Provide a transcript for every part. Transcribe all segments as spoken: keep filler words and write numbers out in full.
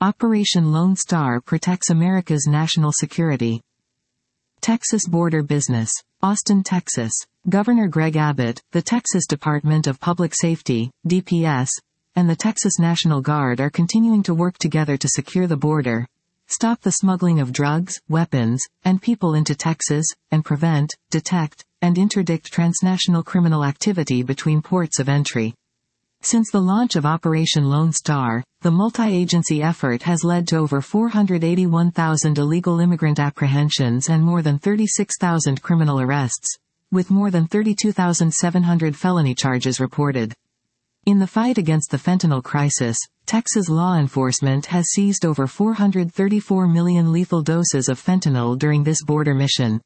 Operation Lone Star protects America's national security. Texas border business. Austin, Texas. Governor Greg Abbott, the Texas Department of Public Safety, D P S, and the Texas National Guard are continuing to work together to secure the border, stop the smuggling of drugs, weapons, and people into Texas, and prevent, detect, and interdict transnational criminal activity between ports of entry. Since the launch of Operation Lone Star, the multi-agency effort has led to over four hundred eighty-one thousand illegal immigrant apprehensions and more than thirty-six thousand criminal arrests, with more than thirty-two thousand seven hundred felony charges reported. In the fight against the fentanyl crisis, Texas law enforcement has seized over four hundred thirty-four million lethal doses of fentanyl during this border mission.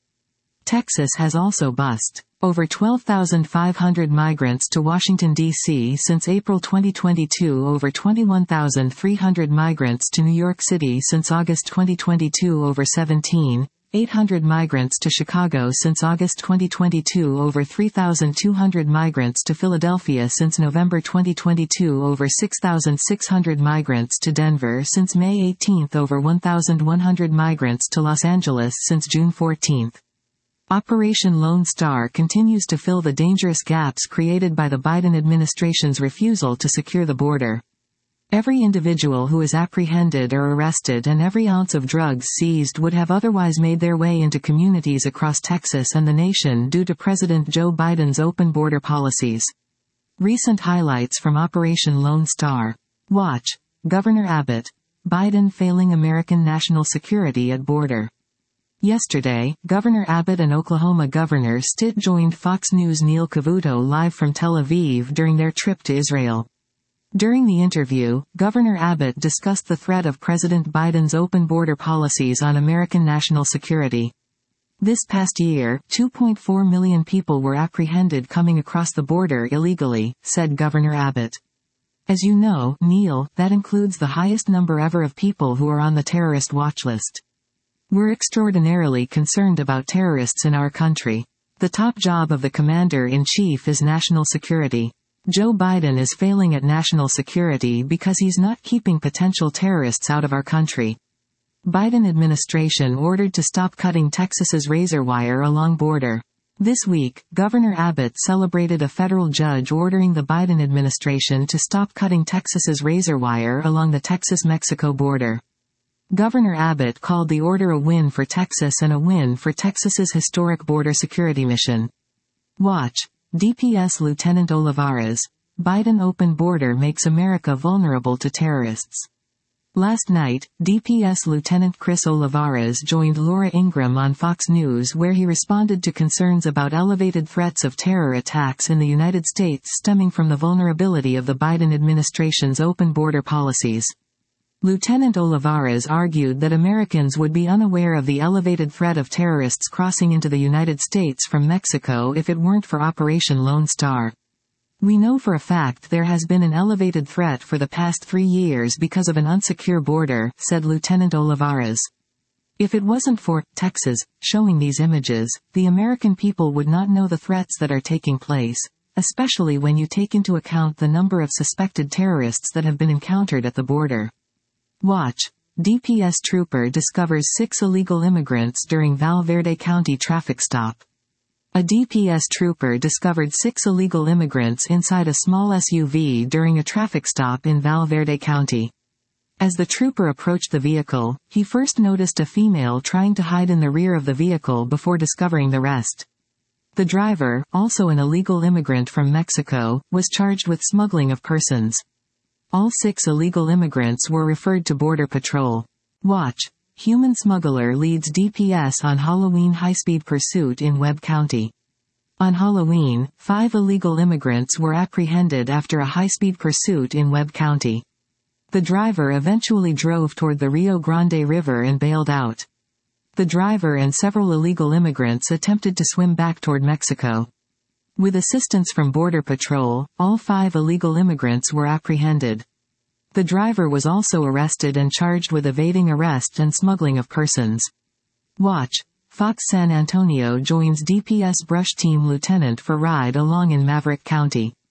Texas has also bused over twelve thousand five hundred migrants to Washington, D C since April twenty twenty-two, over twenty-one thousand three hundred migrants to New York City since August twenty twenty-two, over seventeen thousand eight hundred migrants to Chicago since August twenty twenty-two, over three thousand two hundred migrants to Philadelphia since November twenty twenty-two, over six thousand six hundred migrants to Denver since May eighteenth, over one thousand one hundred migrants to Los Angeles since June fourteenth. Operation Lone Star continues to fill the dangerous gaps created by the Biden administration's refusal to secure the border. Every individual who is apprehended or arrested and every ounce of drugs seized would have otherwise made their way into communities across Texas and the nation due to President Joe Biden's open border policies. Recent highlights from Operation Lone Star. Watch. Governor Abbott. Biden failing American national security at border. Yesterday, Governor Abbott and Oklahoma Governor Stitt joined Fox News' Neil Cavuto live from Tel Aviv during their trip to Israel. During the interview, Governor Abbott discussed the threat of President Biden's open border policies on American national security. This past year, two point four million people were apprehended coming across the border illegally, said Governor Abbott. As you know, Neil, that includes the highest number ever of people who are on the terrorist watch list. We're extraordinarily concerned about terrorists in our country. The top job of the commander-in-chief is national security. Joe Biden is failing at national security because he's not keeping potential terrorists out of our country. Biden administration ordered to stop cutting Texas's razor wire along border. This week, Governor Abbott celebrated a federal judge ordering the Biden administration to stop cutting Texas's razor wire along the Texas-Mexico border. Governor Abbott called the order a win for Texas and a win for Texas's historic border security mission. Watch. D P S Lieutenant Olivares. Biden open border makes America vulnerable to terrorists. Last night, D P S Lieutenant Chris Olivares joined Laura Ingraham on Fox News where he responded to concerns about elevated threats of terror attacks in the United States stemming from the vulnerability of the Biden administration's open border policies. Lieutenant Olivares argued that Americans would be unaware of the elevated threat of terrorists crossing into the United States from Mexico if it weren't for Operation Lone Star. We know for a fact there has been an elevated threat for the past three years because of an unsecure border, said Lieutenant Olivares. If it wasn't for Texas showing these images, the American people would not know the threats that are taking place, especially when you take into account the number of suspected terrorists that have been encountered at the border. Watch. D P S trooper discovers six illegal immigrants during Val Verde County traffic stop. A D P S trooper discovered six illegal immigrants inside a small S U V during a traffic stop in Val Verde County. As the trooper approached the vehicle, he first noticed a female trying to hide in the rear of the vehicle before discovering the rest. The driver, also an illegal immigrant from Mexico, was charged with smuggling of persons. All six illegal immigrants were referred to Border Patrol. Watch. Human smuggler leads D P S on Halloween high-speed pursuit in Webb County. On Halloween, five illegal immigrants were apprehended after a high-speed pursuit in Webb County. The driver eventually drove toward the Rio Grande River and bailed out. The driver and several illegal immigrants attempted to swim back toward Mexico. With assistance from Border Patrol, all five illegal immigrants were apprehended. The driver was also arrested and charged with evading arrest and smuggling of persons. Watch. Fox San Antonio joins D P S brush team lieutenant for ride along in Maverick County.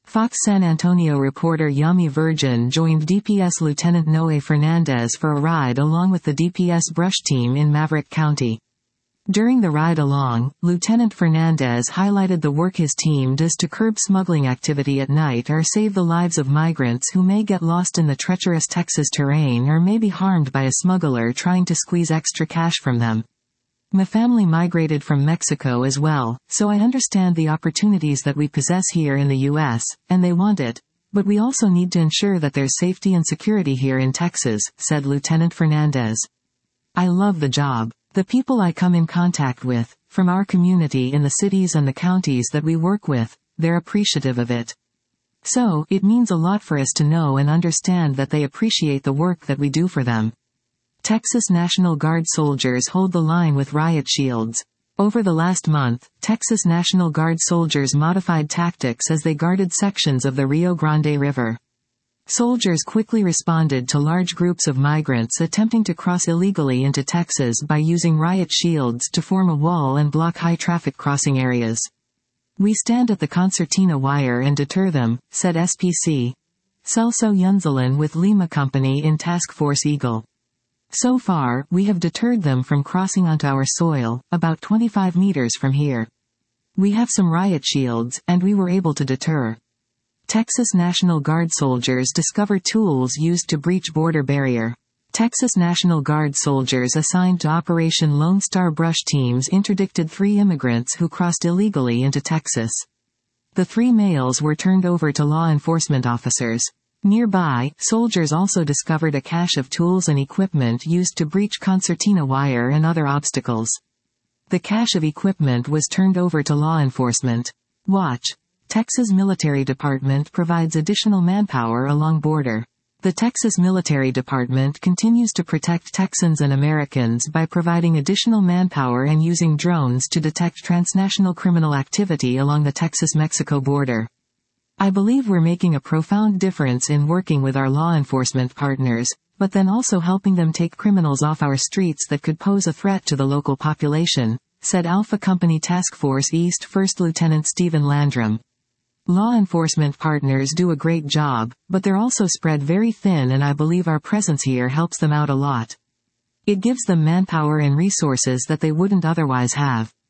Fox San Antonio reporter Yami Virgin joined D P S Lieutenant Noe Fernandez for a ride along with the D P S brush team in Maverick County. During the ride along, Lieutenant Fernandez highlighted the work his team does to curb smuggling activity at night or save the lives of migrants who may get lost in the treacherous Texas terrain or may be harmed by a smuggler trying to squeeze extra cash from them. My family migrated from Mexico as well, so I understand the opportunities that we possess here in the U S, and they want it. But we also need to ensure that there's safety and security here in Texas, said Lieutenant Fernandez. I love the job. The people I come in contact with, from our community in the cities and the counties that we work with, they're appreciative of it. So, it means a lot for us to know and understand that they appreciate the work that we do for them. Texas National Guard soldiers hold the line with riot shields. Over the last month, Texas National Guard soldiers modified tactics as they guarded sections of the Rio Grande River. Soldiers quickly responded to large groups of migrants attempting to cross illegally into Texas by using riot shields to form a wall and block high traffic crossing areas. We stand at the concertina wire and deter them, said S P C Celso Yunzalan with Lima Company in Task Force Eagle. So far, we have deterred them from crossing onto our soil, about twenty-five meters from here. We have some riot shields, and we were able to deter. Texas National Guard soldiers discover tools used to breach border barrier. Texas National Guard soldiers assigned to Operation Lone Star brush teams interdicted three immigrants who crossed illegally into Texas. The three males were turned over to law enforcement officers. Nearby, soldiers also discovered a cache of tools and equipment used to breach concertina wire and other obstacles. The cache of equipment was turned over to law enforcement. Watch. Texas Military Department provides additional manpower along border. The Texas Military Department continues to protect Texans and Americans by providing additional manpower and using drones to detect transnational criminal activity along the Texas-Mexico border. I believe we're making a profound difference in working with our law enforcement partners, but then also helping them take criminals off our streets that could pose a threat to the local population, said Alpha Company Task Force East First Lieutenant Stephen Landrum. Law enforcement partners do a great job, but they're also spread very thin, and I believe our presence here helps them out a lot. It gives them manpower and resources that they wouldn't otherwise have.